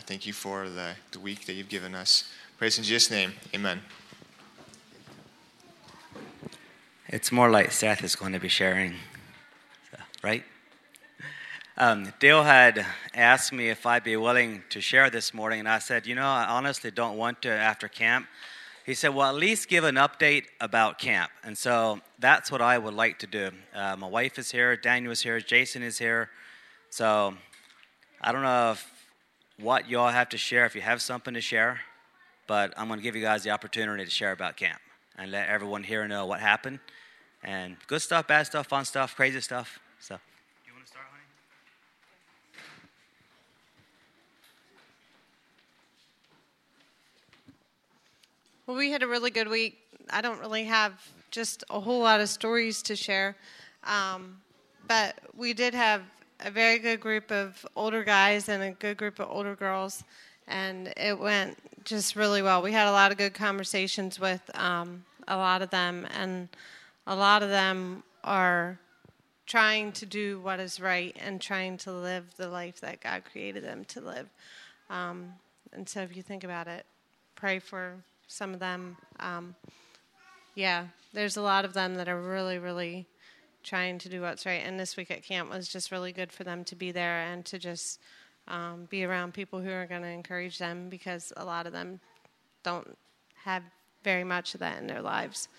Thank you for the week that you've given us. Praise in Jesus' name. Amen. It's more like Seth is going to be sharing, right? Dale had asked me if I'd be willing to share this morning, and I said, I honestly don't want to after camp. He said, well, at least give an update about camp. And so that's what I would like to do. My wife is here, Daniel is here, Jason is here. So I don't know what you all have to share, if you have something to share, but I'm going to give you guys the opportunity to share about camp and let everyone here know what happened. And good stuff, bad stuff, fun stuff, crazy stuff. So, you want to start, honey? Well, we had a really good week. I don't really have just a whole lot of stories to share, but we did have a very good group of older guys and a good group of older girls, and it went just really well. We had a lot of good conversations with a lot of them, and a lot of them are trying to do what is right and trying to live the life that God created them to live. And so if you think about it, pray for some of them. There's a lot of them that are really, really trying to do what's right. And this week at camp was just really good for them to be there and to just be around people who are going to encourage them, because a lot of them don't have very much of that in their lives.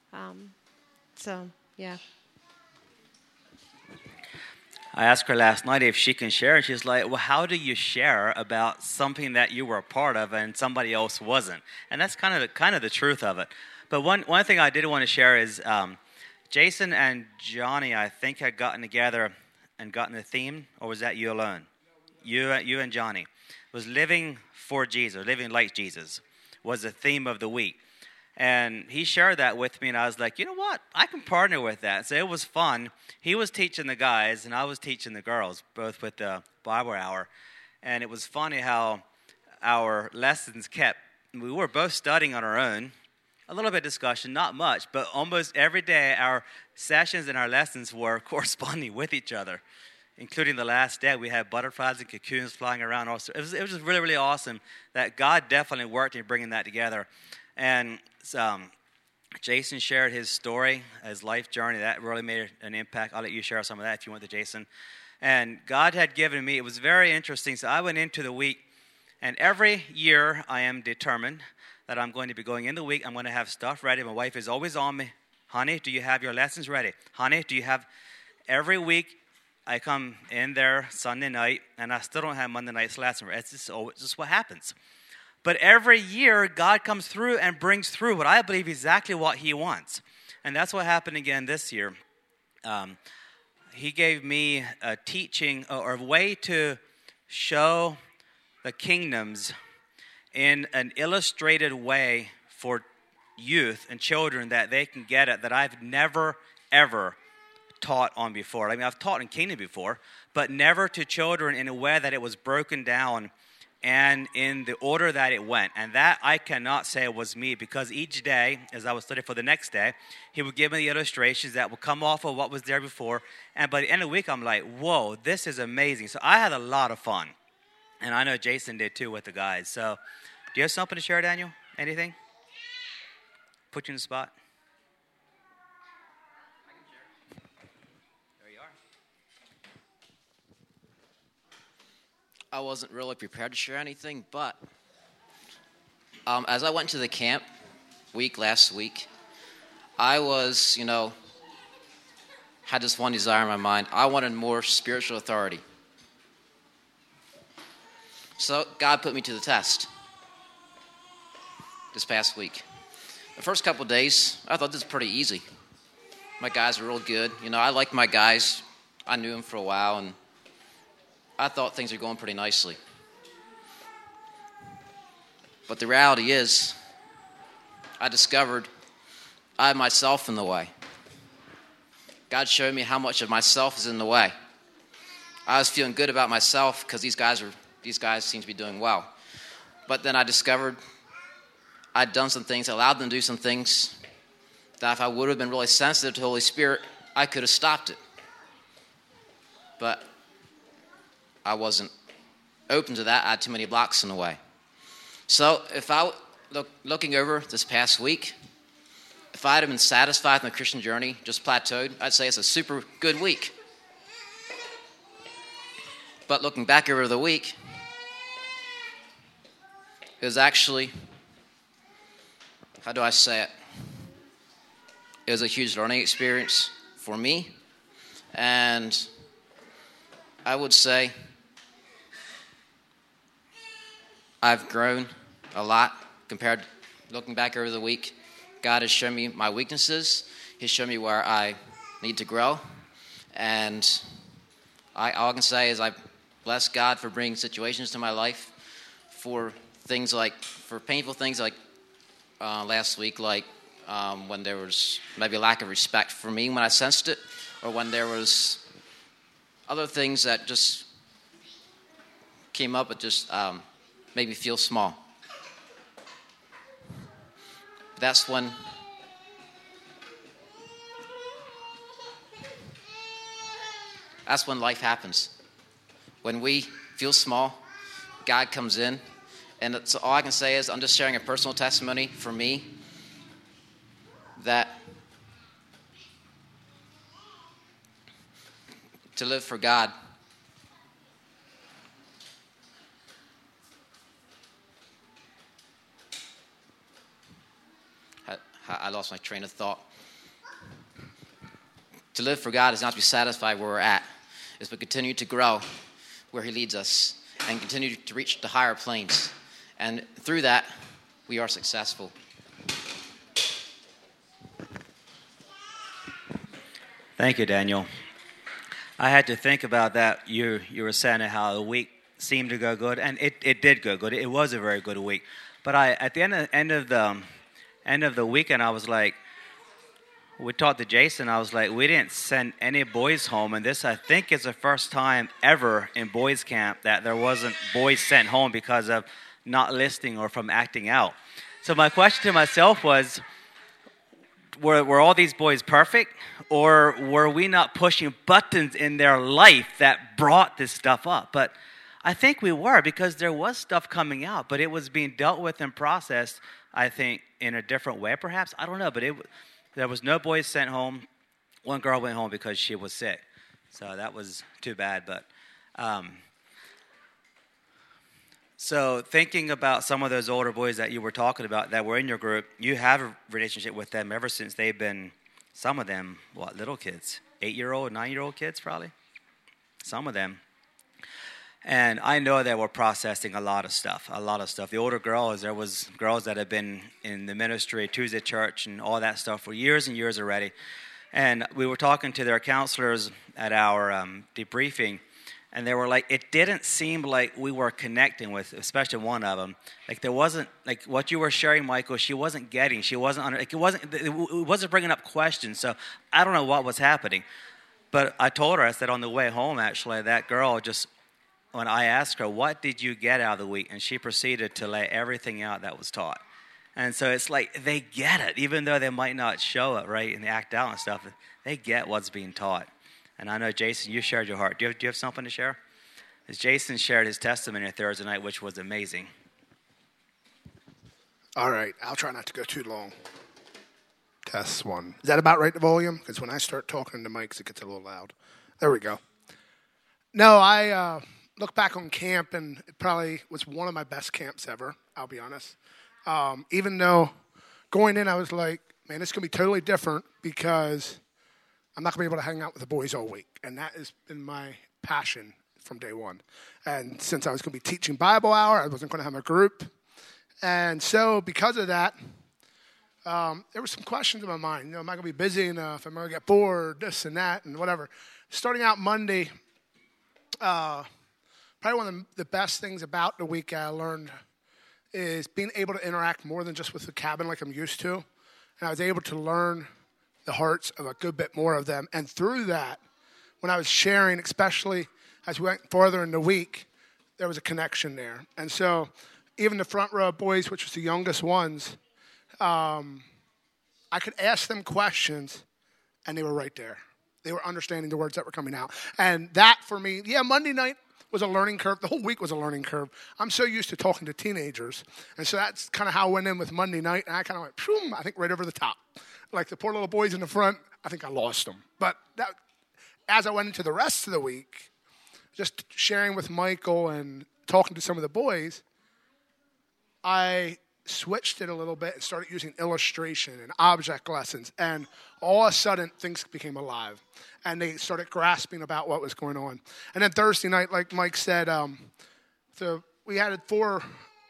I asked her last night if she can share, and she's like, well, how do you share about something that you were a part of and somebody else wasn't? And that's kind of the truth of it. But one thing I did want to share is Jason and Johnny, I think, had gotten together and gotten a theme, or was that you alone? You and Johnny. It was living for Jesus, living like Jesus was the theme of the week. And he shared that with me, and I was like, you know what? I can partner with that. So it was fun. He was teaching the guys, and I was teaching the girls, both with the Bible hour. And it was funny how our lessons kept. We were both studying on our own, a little bit of discussion, not much, but almost every day our sessions and our lessons were corresponding with each other, including the last day. We had butterflies and cocoons flying around. Also, it was just really, really awesome that God definitely worked in bringing that together. And Jason shared his story, his life journey. That really made an impact. I'll let you share some of that if you want to, Jason. And God had given me, it was very interesting. So I went into the week, and every year I am determined that I'm going to be going in the week. I'm going to have stuff ready. My wife is always on me. Honey, do you have your lessons ready? Honey, do you have... Every week I come in there Sunday night, and I still don't have Monday night's lesson ready. It's just what happens. But every year, God comes through and brings through what I believe exactly what He wants. And that's what happened again this year. He gave me a teaching or a way to show the kingdoms in an illustrated way for youth and children that they can get it, that I've never, ever taught on before. I mean, I've taught in kingdom before, but never to children in a way that it was broken down and in the order that it went. And that I cannot say was me, because each day, as I was studying for the next day, he would give me the illustrations that would come off of what was there before. And by the end of the week, I'm like, whoa, this is amazing. So I had a lot of fun. And I know Jason did too with the guys. So do you have something to share, Daniel? Anything? Put you in the spot? I wasn't really prepared to share anything, but as I went to the camp last week, I was, had this one desire in my mind. I wanted more spiritual authority. So God put me to the test this past week. The first couple of days, I thought this was pretty easy. My guys were real good. I liked my guys. I knew them for a while, and I thought things were going pretty nicely. But the reality is, I discovered I have myself in the way. God showed me how much of myself is in the way. I was feeling good about myself because these guys seem to be doing well. But then I discovered I'd done some things, allowed them to do some things that if I would have been really sensitive to the Holy Spirit, I could have stopped it. But I wasn't open to that, I had too many blocks in the way. So if looking over this past week, if I had been satisfied with my Christian journey, just plateaued, I'd say it's a super good week. But looking back over the week, it was actually, how do I say it? It was a huge learning experience for me. And I would say I've grown a lot compared to looking back over the week. God has shown me my weaknesses. He's shown me where I need to grow. And all I can say is I bless God for bringing situations to my life for painful things like last week, like when there was maybe a lack of respect for me when I sensed it, or when there was other things that just came up, it just made me feel small. That's when life happens. When we feel small, God comes in. And so all I can say is I'm just sharing a personal testimony for me that to live for God I lost my train of thought. To live for God is not to be satisfied where we're at. It's to continue to grow where He leads us and continue to reach the higher planes. And through that, we are successful. Thank you, Daniel. I had to think about that. You were saying how the week seemed to go good, and it did go good. It was a very good week. But at the end of the weekend, I was like, we talked to Jason. I was like, we didn't send any boys home, and this I think is the first time ever in boys camp that there wasn't boys sent home because of not listening or from acting out. So my question to myself was, were all these boys perfect, or were we not pushing buttons in their life that brought this stuff up? But I think we were, because there was stuff coming out, but it was being dealt with and processed, I think, in a different way perhaps. I don't know, but there was no boys sent home. One girl went home because she was sick. So that was too bad. But so thinking about some of those older boys that you were talking about that were in your group, you have a relationship with them ever since they've been, some of them, little kids? 8-year-old, 9-year-old kids probably? Some of them. And I know that we're processing a lot of stuff. The older girls, there was girls that have been in the ministry, Tuesday Church, and all that stuff for years and years already. And we were talking to their counselors at our debriefing, and they were like, it didn't seem like we were connecting with, especially one of them. Like there wasn't, like what you were sharing, Michael, she wasn't getting. She wasn't, it wasn't bringing up questions. So I don't know what was happening. But I told her, I said on the way home, actually, that girl just, when I asked her, what did you get out of the week? And she proceeded to lay everything out that was taught. And so it's like they get it, even though they might not show it, right, and they act out and stuff. They get what's being taught. And I know, Jason, you shared your heart. Do you have something to share? As Jason shared his testimony Thursday night, which was amazing. All right. I'll try not to go too long. Test one. Is that about right, the volume? Because when I start talking to mics, it gets a little loud. There we go. No, I look back on camp, and it probably was one of my best camps ever, I'll be honest. Even though going in, I was like, man, it's going to be totally different because I'm not going to be able to hang out with the boys all week. And that has been my passion from day one. And since I was going to be teaching Bible hour, I wasn't going to have a group. And so because of that, there were some questions in my mind. You know, am I going to be busy enough? Am I going to get bored? This and that and whatever. Starting out Monday, probably one of the best things about the week I learned is being able to interact more than just with the cabin like I'm used to. And I was able to learn the hearts of a good bit more of them. And through that, when I was sharing, especially as we went farther in the week, there was a connection there. And so even the front row boys, which was the youngest ones, I could ask them questions, and they were right there. They were understanding the words that were coming out. And that, for me, Monday night was a learning curve. The whole week was a learning curve. I'm so used to talking to teenagers. And so that's kind of how I went in with Monday night. And I kind of went, phoom, I think right over the top. Like the poor little boys in the front, I think I lost them. But as I went into the rest of the week, just sharing with Michael and talking to some of the boys, I switched it a little bit and started using illustration and object lessons. And all of a sudden, things became alive. And they started grasping about what was going on. And then Thursday night, like Mike said, so we had four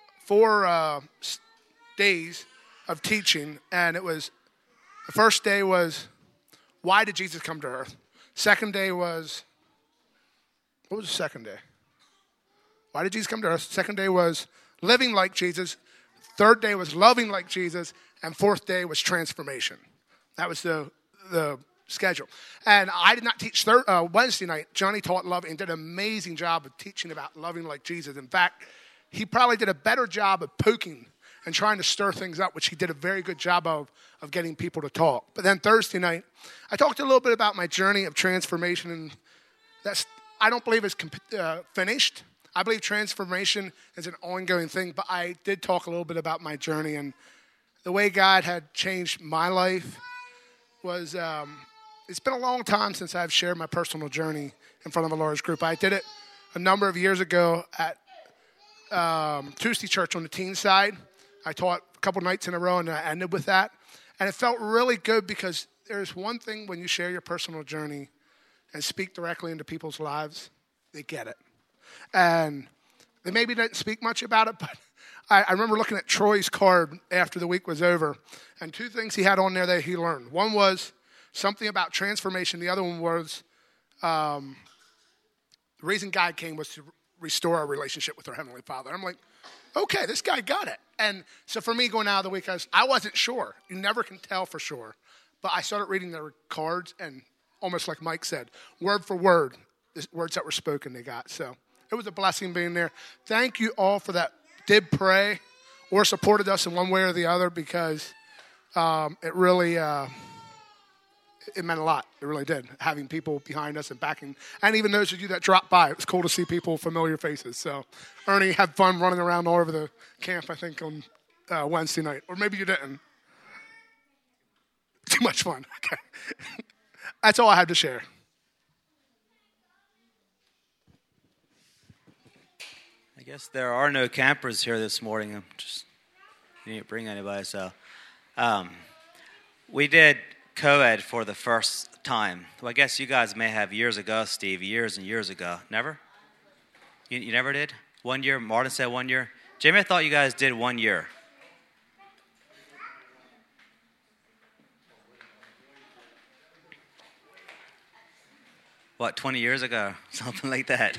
days of teaching. And it was, the first day was, why did Jesus come to earth? Second day was, what was the second day? Why did Jesus come to earth? Second day was living like Jesus. Third day was loving like Jesus, and fourth day was transformation. That was the schedule. And I did not teach Wednesday night. Johnny taught love and did an amazing job of teaching about loving like Jesus. In fact, he probably did a better job of poking and trying to stir things up, which he did a very good job of getting people to talk. But then Thursday night, I talked a little bit about my journey of transformation, and I don't believe it's finished. I believe transformation is an ongoing thing, but I did talk a little bit about my journey and the way God had changed my life was, it's been a long time since I've shared my personal journey in front of a large group. I did it a number of years ago at Tuesday Church on the teen side. I taught a couple nights in a row and I ended with that. And it felt really good because there's one thing when you share your personal journey and speak directly into people's lives, they get it. And they maybe didn't speak much about it, but I remember looking at Troy's card after the week was over, and two things he had on there that he learned. One was something about transformation. The other one was the reason God came was to restore our relationship with our Heavenly Father. I'm like, okay, this guy got it. And so for me going out of the week, I wasn't sure. You never can tell for sure. But I started reading their cards, and almost like Mike said, word for word, the words that were spoken they got. So it was a blessing being there. Thank you all for that. Did pray or supported us in one way or the other because it really it meant a lot. It really did. Having people behind us and backing. And even those of you that dropped by, it was cool to see people, familiar faces. So Ernie had fun running around all over the camp, I think, on Wednesday night. Or maybe you didn't. Too much fun. Okay. That's all I had to share. I guess there are no campers here this morning. I'm just didn't bring anybody. So we did co-ed for the first time. Well, I guess you guys may have years ago, Steve, years and years ago. Never? You never did? 1 year? Martin said 1 year. Jamie, I thought you guys did 1 year. What, 20 years ago? Something like that.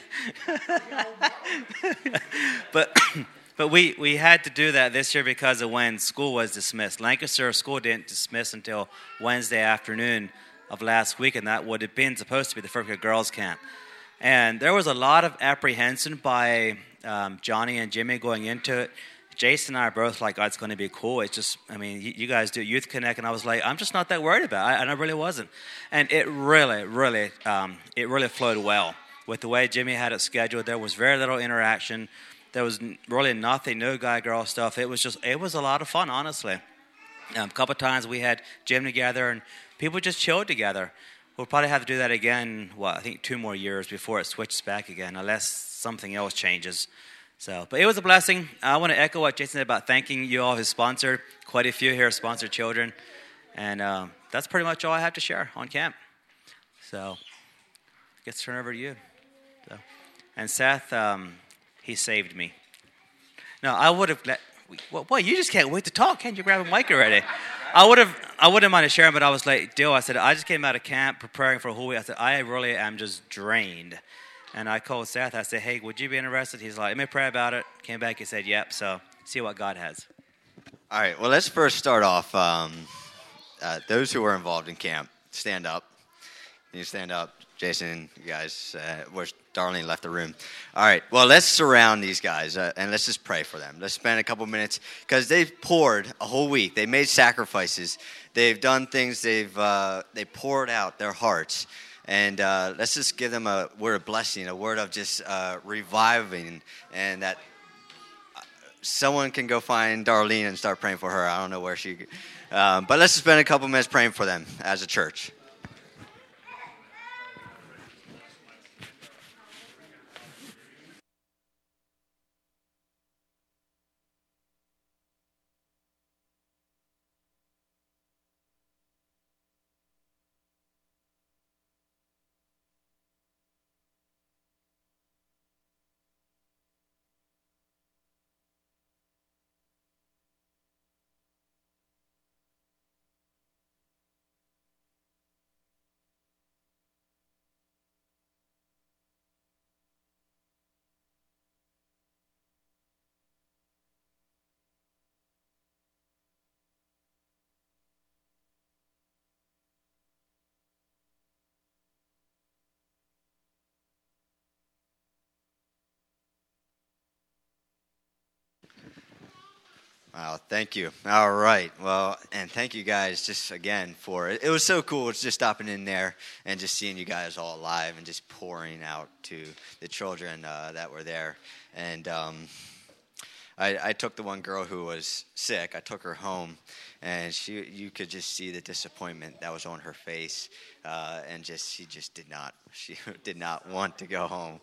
But we had to do that this year because of when school was dismissed. Lancaster school didn't dismiss until Wednesday afternoon of last week, and that would have been supposed to be the first grade girls' camp. And there was a lot of apprehension by Johnny and Jimmy going into it. Jason and I are both like, oh, it's going to be cool. It's just, I mean, you guys do Youth Connect, and I was like, I'm just not that worried about it. And I really wasn't. And it really flowed well. With the way Jimmy had it scheduled, there was very little interaction. There was really nothing, no guy-girl stuff. It was a lot of fun, honestly. A couple of times we had gym together, and people just chilled together. We'll probably have to do that again, I think 2 more years before it switches back again, unless something else changes. So, but it was a blessing. I want to echo what Jason said about thanking you all who sponsored. Quite a few here sponsored children. And that's pretty much all I have to share on camp. So, I guess turn over to you. So, and Seth, he saved me. No, I would have what, you just can't wait to talk. Can't you grab a mic already? I wouldn't mind sharing, but I was like, Dill, I said, I just came out of camp preparing for a whole week. I said, I really am just drained. And I called Seth. I said, hey, would you be interested? He's like, let me pray about it. Came back. He said, yep. So see what God has. All right. Well, let's first start off. Those who were involved in camp, stand up. Can you stand up? Jason, you guys, Darlene left the room. All right. Well, let's surround these guys and let's just pray for them. Let's spend a couple minutes because they've poured a whole week. They made sacrifices. They've done things. They poured out their hearts. And let's just give them a word of blessing, a word of just reviving, and that someone can go find Darlene and start praying for her. I don't know where she, but let's just spend a couple minutes praying for them as a church. Wow, thank you. All right. Well, and thank you guys just again for it. It was so cool. It's just stopping in there and just seeing you guys all alive and just pouring out to the children that were there. And I took the one girl who was sick. I took her home, and you could just see the disappointment that was on her face, and she did not want to go home.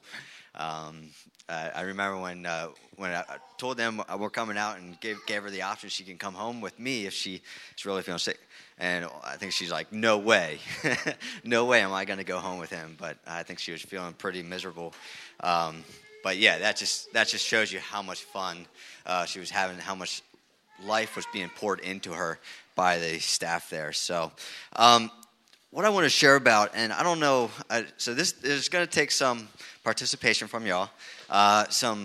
I remember when I told them we're coming out and gave her the option she can come home with me if she's really feeling sick. And I think she's like, no way. No way am I going to go home with him. But I think she was feeling pretty miserable. But yeah, that just shows you how much fun she was having, how much life was being poured into her by the staff there. So what I want to share about, and I don't know, so this is going to take some participation from y'all. I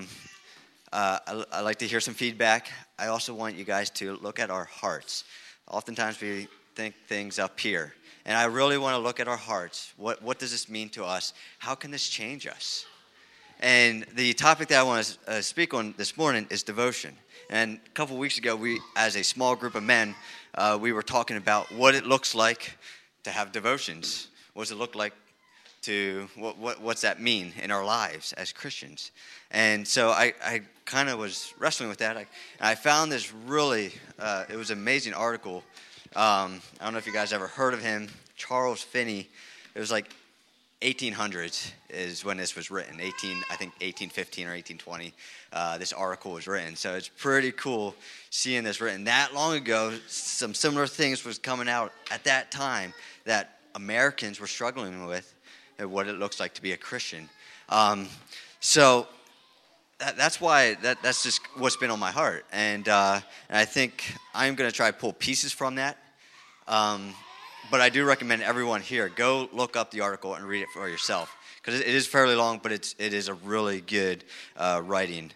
like to hear some feedback. I also want you guys to look at our hearts. Oftentimes we think things up here, and I really want to look at our hearts. What does this mean to us? How can this change us? And the topic that I want to speak on this morning is devotion. And a couple weeks ago, we, as a small group of men, we were talking about what it looks like to have devotions. What does it look like to, what's that mean in our lives as Christians? And so I kind of was wrestling with that. I found this really, it was an amazing article. I don't know if you guys ever heard of him, Charles Finney. It was like 1800s is when this was written. I think 1815 or 1820. This article was written. So it's pretty cool seeing this written that long ago. Some similar things was coming out at that time that Americans were struggling with, and what it looks like to be a Christian. So that's why that's just what's been on my heart, and I think I'm going to try to pull pieces from that. But I do recommend everyone here go look up the article and read it for yourself, because it is fairly long, but it is a really good writing.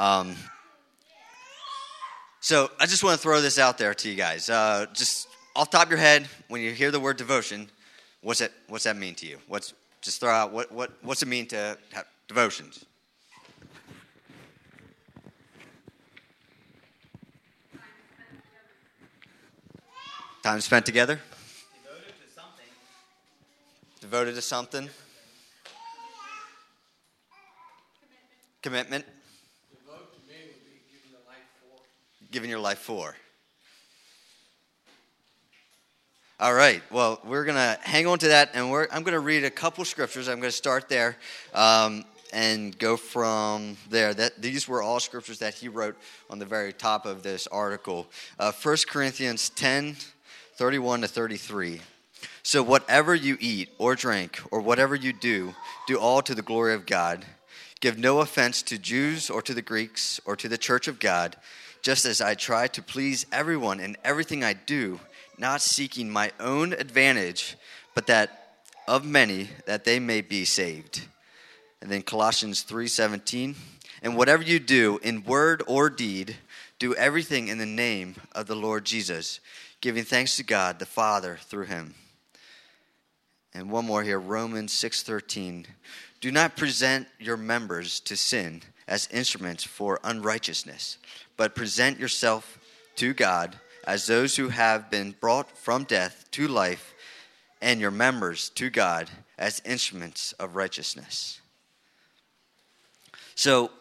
So I just want to throw this out there to you guys. Just off the top of your head, when you hear the word devotion, what's that mean to you? Just throw out what's it mean to have devotions? Time spent together. Devoted to something. Commitment. Devote to me would be giving your life for. Giving your life for. All right. Well, we're going to hang on to that, and I'm going to read a couple scriptures. I'm going to start there and go from there. These were all scriptures that he wrote on the very top of this article. 1 Corinthians 10:31 to 33. So whatever you eat or drink or whatever you do all to the glory of God. Give no offense to Jews or to the Greeks or to the church of God, just as I try to please everyone in everything I do, not seeking my own advantage, but that of many, that they may be saved. And then Colossians 3:17. And whatever you do in word or deed, do everything in the name of the Lord Jesus, giving thanks to God the Father through him. And one more here, Romans 6:13. Do not present your members to sin as instruments for unrighteousness, but present yourself to God as those who have been brought from death to life, and your members to God as instruments of righteousness. So,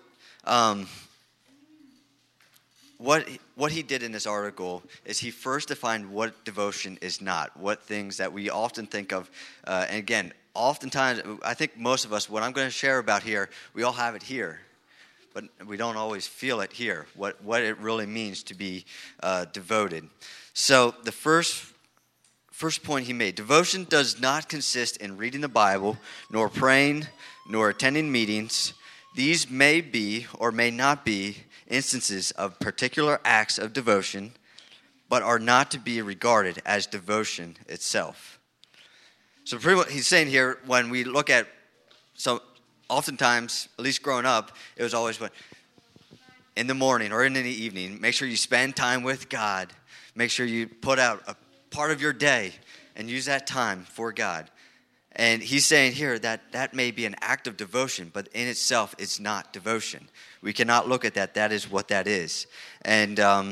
what he did in this article is he first defined what devotion is not, what things that we often think of, and again, oftentimes, I think most of us, what I'm going to share about here, we all have it here, but we don't always feel it here, what it really means to be devoted. So the first point he made, devotion does not consist in reading the Bible, nor praying, nor attending meetings. These may be or may not be instances of particular acts of devotion, but are not to be regarded as devotion itself. So pretty much he's saying here, when we look at, so oftentimes, at least growing up, it was always in the morning or in the evening, make sure you spend time with God. Make sure you put out a part of your day and use that time for God. And he's saying here that that may be an act of devotion, but in itself, it's not devotion. We cannot look at that. That is what that is. And and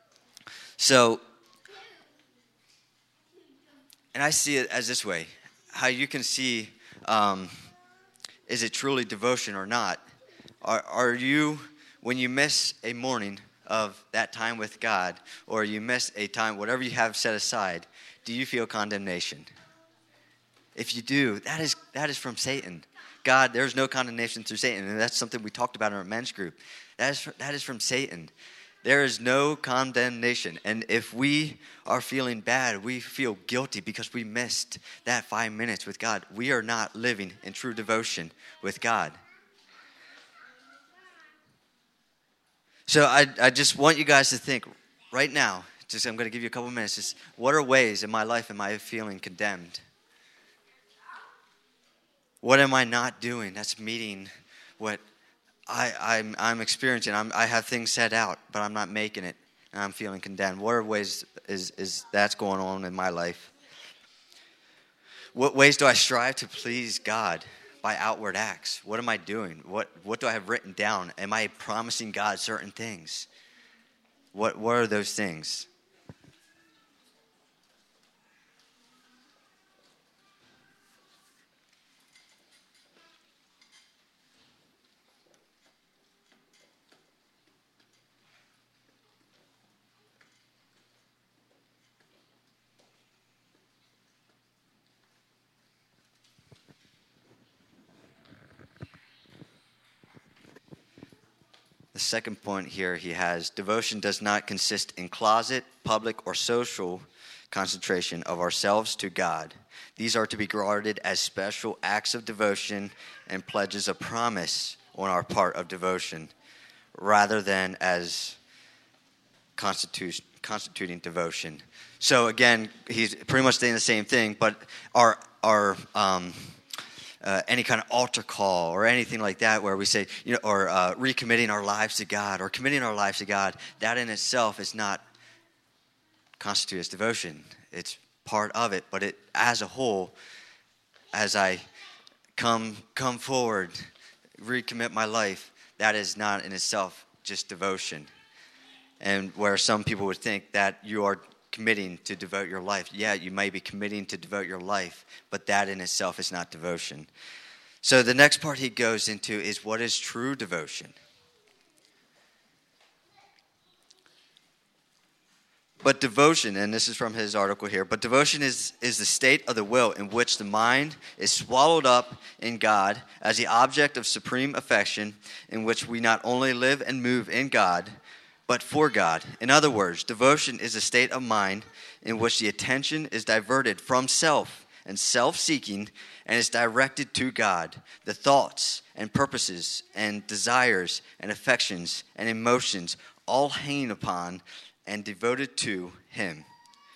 I see it as this way. How you can see, is it truly devotion or not? Are you, when you miss a morning of that time with God, or you miss a time, whatever you have set aside, do you feel condemnation? If you do, that is from Satan. God, there's no condemnation through Satan, and that's something we talked about in our men's group. That is from Satan. There is no condemnation, and if we are feeling bad, we feel guilty because we missed that 5 minutes with God. We are not living in true devotion with God. So I just want you guys to think right now, I'm going to give you a couple minutes, just what are ways in my life am I feeling condemned? What am I not doing that's meeting what I'm experiencing? I have things set out, but I'm not making it, and I'm feeling condemned. What are ways is that's going on in my life? What ways do I strive to please God by outward acts? What am I doing? What do I have written down? Am I promising God certain things? What are those things? The second point here he has, devotion does not consist in closet, public, or social concentration of ourselves to God. These are to be regarded as special acts of devotion and pledges of promise on our part of devotion, rather than as constituting devotion. So again, he's pretty much saying the same thing, but our any kind of altar call or anything like that where we say, or recommitting our lives to God or committing our lives to God, that in itself is not constitute as devotion. It's part of it, but it as a whole, as I come forward, recommit my life, that is not in itself just devotion. And where some people would think that you are committing to devote your life. Yeah, you may be committing to devote your life, but that in itself is not devotion. So the next part he goes into is what is true devotion. But devotion, and this is from his article here, but devotion is the state of the will in which the mind is swallowed up in God as the object of supreme affection, in which we not only live and move in God, but for God. In other words, devotion is a state of mind in which the attention is diverted from self and self-seeking and is directed to God. The thoughts and purposes and desires and affections and emotions all hang upon and devoted to Him.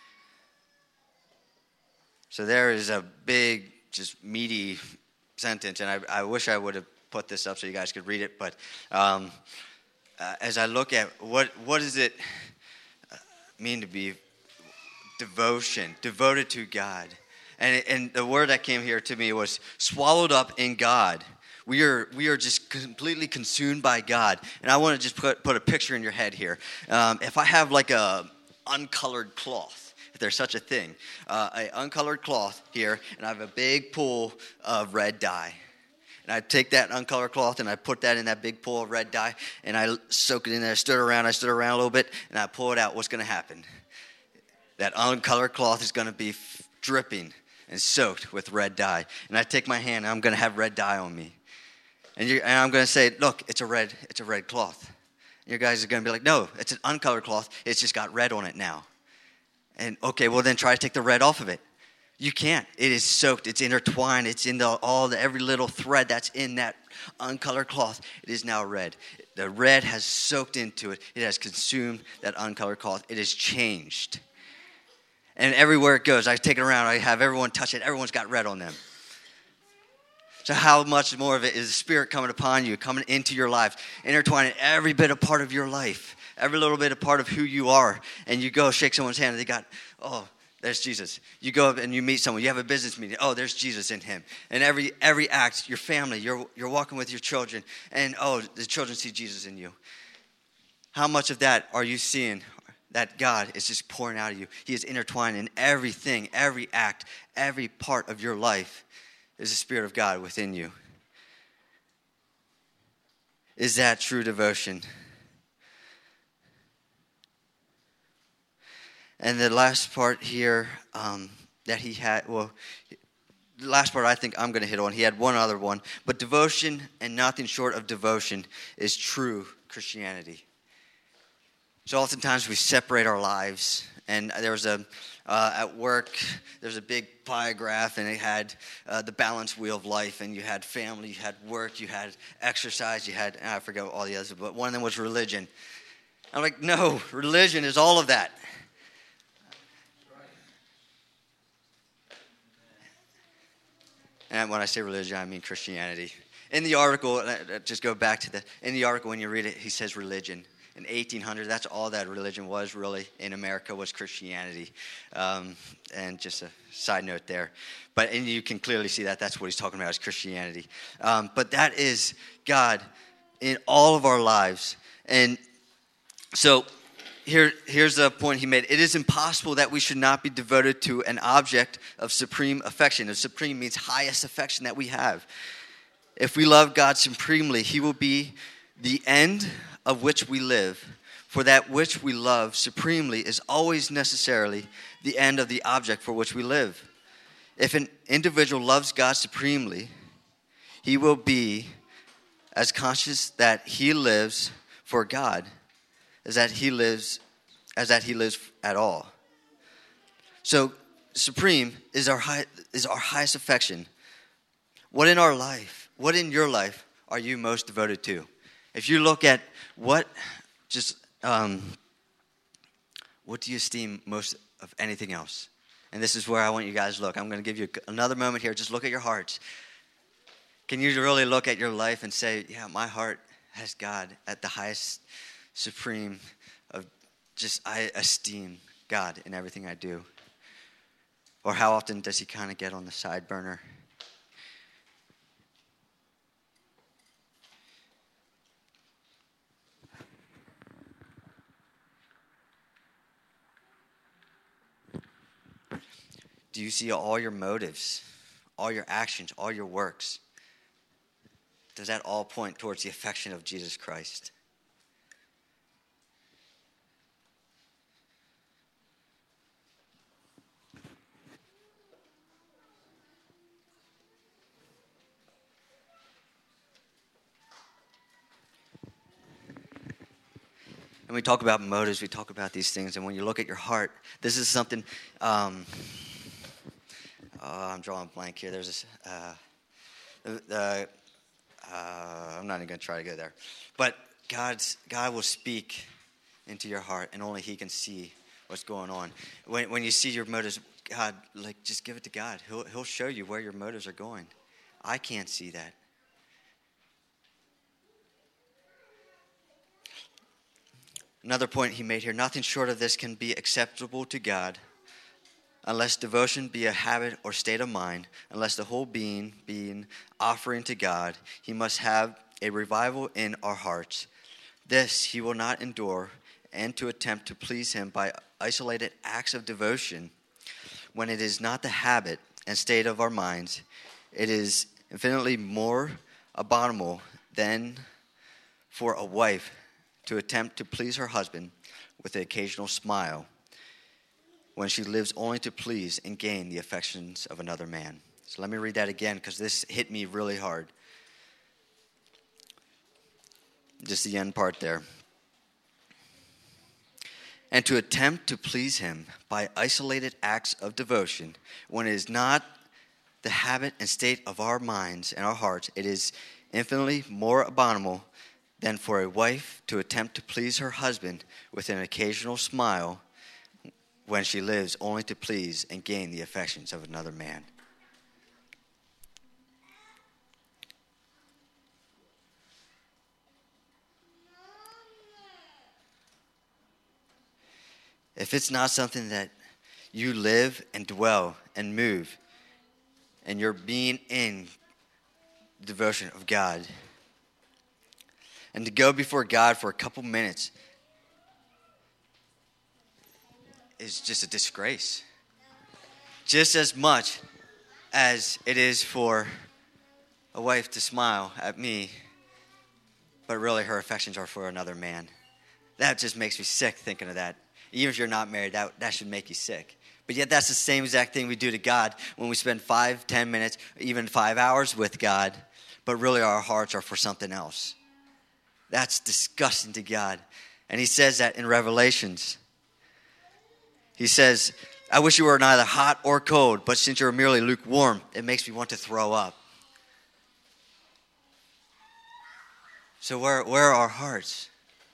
So there is a big, just meaty sentence, and I wish I would have put this up so you guys could read it, but as I look at what does it mean to be devotion, devoted to God, and the word that came here to me was swallowed up in God. We are just completely consumed by God, and I want to just put a picture in your head here. If I have like a uncolored cloth, if there's such a thing, a uncolored cloth here, and I have a big pool of red dye. And I take that uncolored cloth and I put that in that big pool of red dye, and I soak it in there. I stir around a little bit, and I pull it out. What's going to happen? That uncolored cloth is going to be dripping and soaked with red dye. And I take my hand, and I'm going to have red dye on me. And I'm going to say, look, it's a red cloth. And your guys are going to be like, no, it's an uncolored cloth. It's just got red on it now. And okay, well then try to take the red off of it. You can't. It is soaked. It's intertwined. It's in every little thread that's in that uncolored cloth. It is now red. The red has soaked into it. It has consumed that uncolored cloth. It has changed. And everywhere it goes, I take it around. I have everyone touch it. Everyone's got red on them. So how much more of it is the Spirit coming upon you, coming into your life, intertwining every bit of part of your life, every little bit of part of who you are. And you go shake someone's hand, and they got, oh, there's Jesus. You go up and you meet someone. You have a business meeting. Oh, there's Jesus in him. And every act, your family, you're walking with your children. And, oh, the children see Jesus in you. How much of that are you seeing that God is just pouring out of you? He is intertwined in everything, every act, every part of your life is the Spirit of God within you. Is that true devotion? And the last part here that he had, the last part I think I'm going to hit on, he had one other one. But devotion and nothing short of devotion is true Christianity. So oftentimes we separate our lives. And there was at work, there's a big pie graph, and it had the balance wheel of life. And you had family, you had work, you had exercise, you had, I forget all the others, but one of them was religion. I'm like, no, religion is all of that. And when I say religion, I mean Christianity. In the article, just go back to in the article when you read it, he says religion. In 1800, that's all that religion was really in America was Christianity. And just a side note there. And you can clearly see that's what he's talking about is Christianity. But that is God in all of our lives. And so here's the point he made. It is impossible that we should not be devoted to an object of supreme affection. And supreme means highest affection that we have. If we love God supremely, he will be the end of which we live. For that which we love supremely is always necessarily the end of the object for which we live. If an individual loves God supremely, he will be as conscious that he lives for God as that he lives at all. So supreme is our highest affection. What in your life are you most devoted to? If you look at what do you esteem most of anything else? And this is where I want you guys to look. I'm going to give you another moment here. Just look at your hearts. Can you really look at your life and say, yeah, my heart has God at the highest supreme of I esteem God in everything I do? Or how often does he kind of get on the side burner? Do you see all your motives, all your actions, all your works? Does that all point towards the affection of Jesus Christ? And we talk about motives, we talk about these things, and when you look at your heart, this is something... I'm drawing a blank here. There's this. I'm not even going to try to go there. But God will speak into your heart, and only he can see what's going on. When you see your motives, God, just give it to God. He'll show you where your motives are going. I can't see that. Another point he made here, nothing short of this can be acceptable to God unless devotion be a habit or state of mind, unless the whole being offering to God. He must have a revival in our hearts. This he will not endure, and to attempt to please him by isolated acts of devotion, when it is not the habit and state of our minds, it is infinitely more abominable than for a wife to attempt to please her husband with the occasional smile, when she lives only to please and gain the affections of another man. So let me read that again, because this hit me really hard. Just the end part there. And to attempt to please him by isolated acts of devotion, when it is not the habit and state of our minds and our hearts, it is infinitely more abominable than for a wife to attempt to please her husband with an occasional smile, when she lives only to please and gain the affections of another man. If it's not something that you live and dwell and move, and you're being in devotion of God, and to go before God for a couple minutes is just a disgrace. Just as much as it is for a wife to smile at me, but really her affections are for another man. That just makes me sick thinking of that. Even if you're not married, that should make you sick. But yet that's the same exact thing we do to God when we spend 5, 10 minutes, even 5 hours with God, but really our hearts are for something else. That's disgusting to God. And he says that in Revelations. He says, I wish you were neither hot or cold, but since you're merely lukewarm, it makes me want to throw up. So where are our hearts?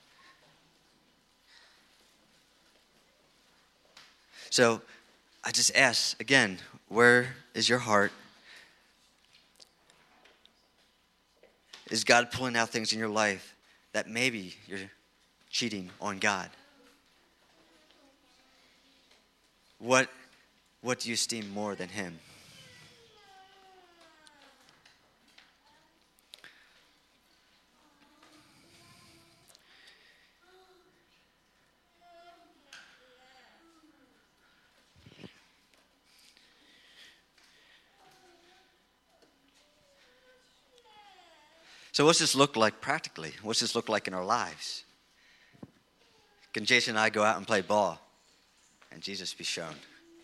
So I just ask again, where is your heart? Is God pulling out things in your life that maybe you're cheating on God? What do you esteem more than him? So what's this look like practically? What's this look like in our lives? Can Jason and I go out and play ball and Jesus be shown?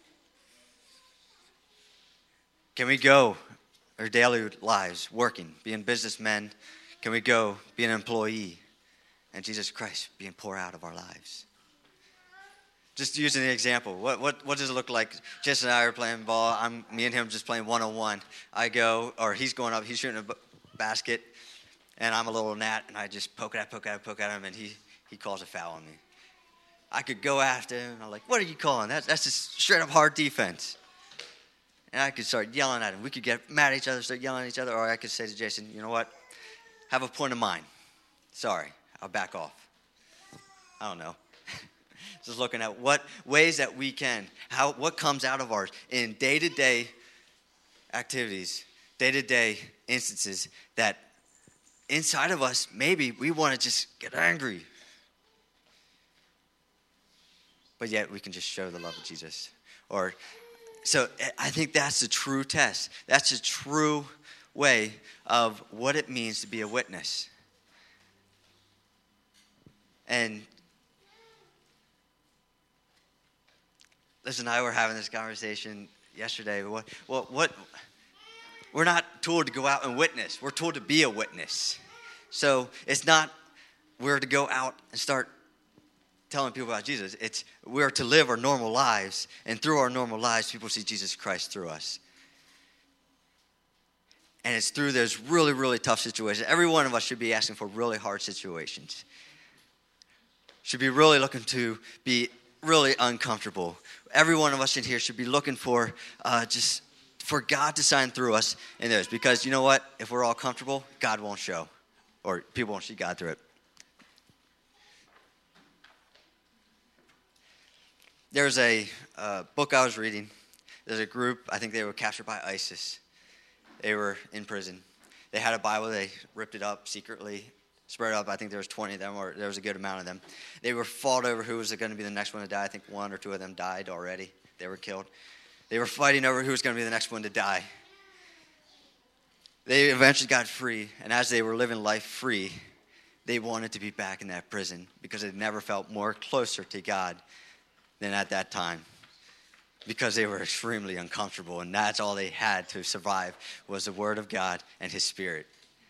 Can we go our daily lives working, being businessmen? Can we go be an employee and Jesus Christ being poured out of our lives? Just using the example, what does it look like? Jason and I are playing ball. Me and him just playing one-on-one. I go, or he's going up, he's shooting a basket, and I'm a little gnat, and I just poke at him, and he calls a foul on me. I could go after him, and I'm like, what are you calling? That's just straight up hard defense. And I could start yelling at him. We could get mad at each other, start yelling at each other, or I could say to Jason, you know what? Have a point of mind. Sorry, I'll back off. I don't know. Just looking at what ways that we can, what comes out of ours in day-to-day activities, day-to-day instances that inside of us, maybe we want to just get angry. But yet we can just show the love of Jesus. So I think that's the true test. That's a true way of what it means to be a witness. And Liz and I were having this conversation yesterday. What we're not told to go out and witness. We're told to be a witness. So it's not we're to go out and start telling people about Jesus. It's we're to live our normal lives, and through our normal lives, people see Jesus Christ through us. And it's through those really, really tough situations. Every one of us should be asking for really hard situations. Should be really looking to be really uncomfortable. Every one of us in here should be looking for just for God to shine through us in those. Because you know what? If we're all comfortable, God won't show. Or people won't see God through it. There's a book I was reading. There's a group, I think they were captured by ISIS. They were in prison. They had a Bible. They ripped it up secretly spread up. I think there was 20 of them, or there was a good amount of them. They were fought over who was going to be the next one to die. I think one or two of them died already. They were killed. They were fighting over who was going to be the next one to die. They eventually got free, and as they were living life free, they wanted to be back in that prison because they never felt more closer to God than at that time, because they were extremely uncomfortable, and that's all they had to survive was the Word of God and His Spirit.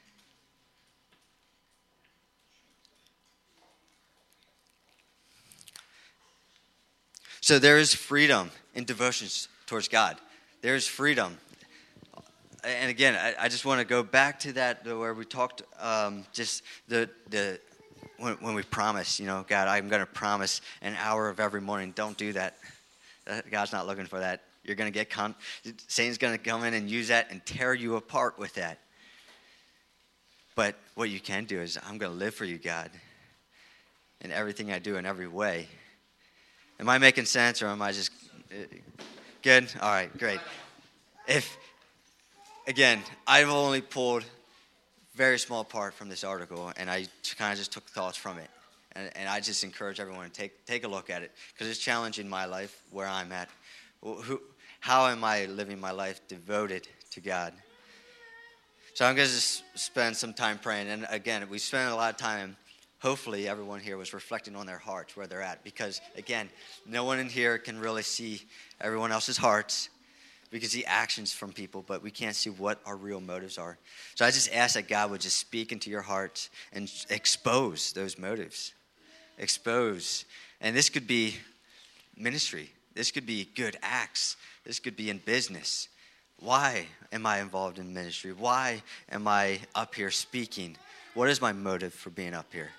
So there is freedom in devotions towards God. There is freedom. And again, I just want to go back to that where we talked just when we promise, God, I'm going to promise an hour of every morning. Don't do that. God's not looking for that. You're going to get Satan's going to come in and use that and tear you apart with that. But what you can do is, I'm going to live for you, God, in everything I do, in every way. Am I making sense, or am I just good? All right, great. Again, I've only pulled very small part from this article, and I kind of just took thoughts from it. And I just encourage everyone to take a look at it, because it's challenging my life where I'm at. How am I living my life devoted to God? So I'm going to just spend some time praying. And again, we spent a lot of time. Hopefully everyone here was reflecting on their hearts, where they're at. Because, again, no one in here can really see everyone else's hearts. We can see actions from people, but we can't see what our real motives are. So I just ask that God would just speak into your hearts and expose those motives. Expose. And this could be ministry. This could be good acts. This could be in business. Why am I involved in ministry? Why am I up here speaking? What is my motive for being up here?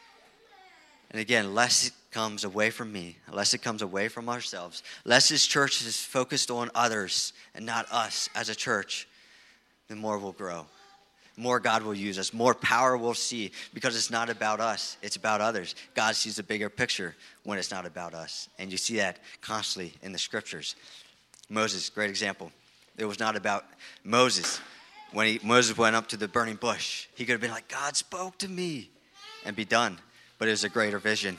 And again, less it comes away from me, less it comes away from ourselves, less this church is focused on others and not us as a church, the more we'll grow. More God will use us, more power we'll see, because it's not about us, it's about others. God sees the bigger picture when it's not about us. And you see that constantly in the scriptures. Moses, great example. It was not about Moses. When Moses went up to the burning bush, he could have been like, God spoke to me, and be done. But it was a greater vision.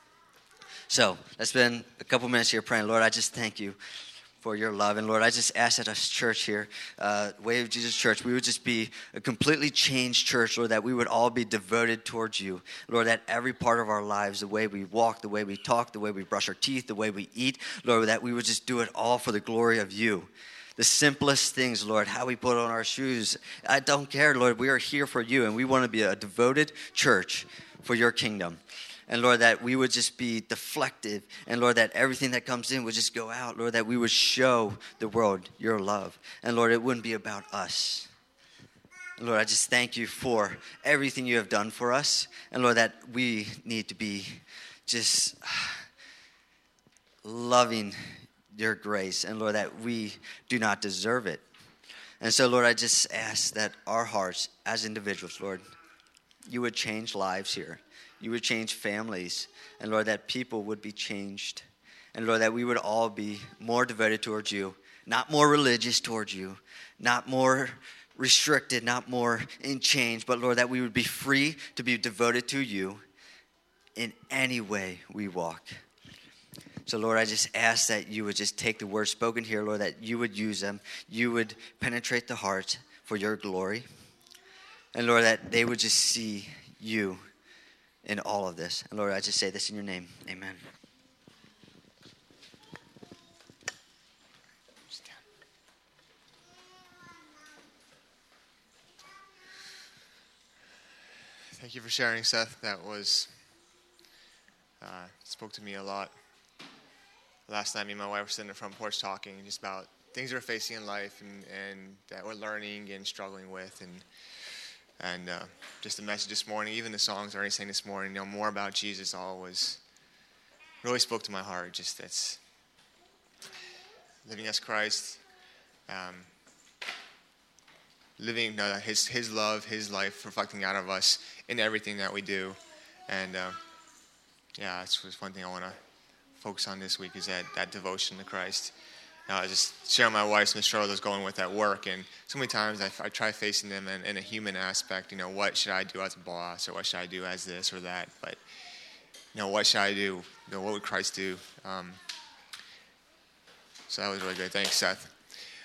So let's spend a couple minutes here praying. Lord, I just thank you for your love. And Lord, I just ask that us church here, Way of Jesus Church, we would just be a completely changed church, Lord, that we would all be devoted towards you. Lord, that every part of our lives, the way we walk, the way we talk, the way we brush our teeth, the way we eat, Lord, that we would just do it all for the glory of you. The simplest things, Lord, how we put on our shoes. I don't care, Lord. We are here for you, and we want to be a devoted church for your kingdom. And Lord, that we would just be deflective. And Lord, that everything that comes in would just go out. Lord, that we would show the world your love. And Lord, it wouldn't be about us. And Lord, I just thank you for everything you have done for us. And Lord, that we need to be just loving your grace. And Lord, that we do not deserve it. And so, Lord, I just ask that our hearts as individuals, Lord, you would change lives here. You would change families. And Lord, that people would be changed. And Lord, that we would all be more devoted towards you, not more religious towards you, not more restricted, not more in change, but Lord, that we would be free to be devoted to you in any way we walk. So Lord, I just ask that you would just take the words spoken here, Lord, that you would use them. You would penetrate the hearts for your glory. And Lord, that they would just see you in all of this. And Lord, I just say this in your name. Amen. Thank you for sharing, Seth. That was spoke to me a lot. Last night, me and my wife were sitting in the front porch talking just about things we're facing in life and that we're learning and struggling with, and just the message this morning, even the songs already sang this morning, more about Jesus, all was really spoke to my heart. Just that's living as Christ, living His love, His life, reflecting out of us in everything that we do, and that's one thing I want to focus on this week is that devotion to Christ. just sharing my wife some struggles I was going with at work, and so many times I try facing them in a human aspect. What should I do as a boss, or what should I do as this or that? But what should I do? What would Christ do? So that was really good. Thanks, Seth.